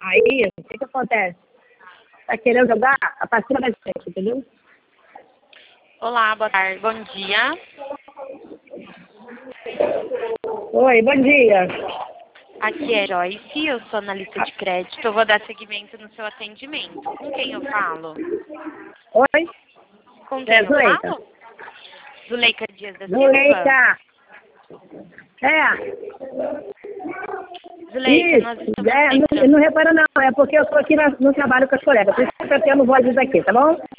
Aí, o que acontece? Tá querendo jogar a partida da gente, entendeu? Olá, boa tarde. Bom dia. Oi, bom dia. Aqui é Joyce, eu sou analista de crédito. Eu vou dar seguimento no seu atendimento. Com quem eu falo? Oi? Com quem eu Zuleika. falo? Zuleika Dias da Silva? Zuleika. Zuleika, Isso. nós estamos Não tentando... repara não, é porque eu estou aqui no trabalho com as colegas. Por isso que eu tô tendo vozes aqui, tá bom?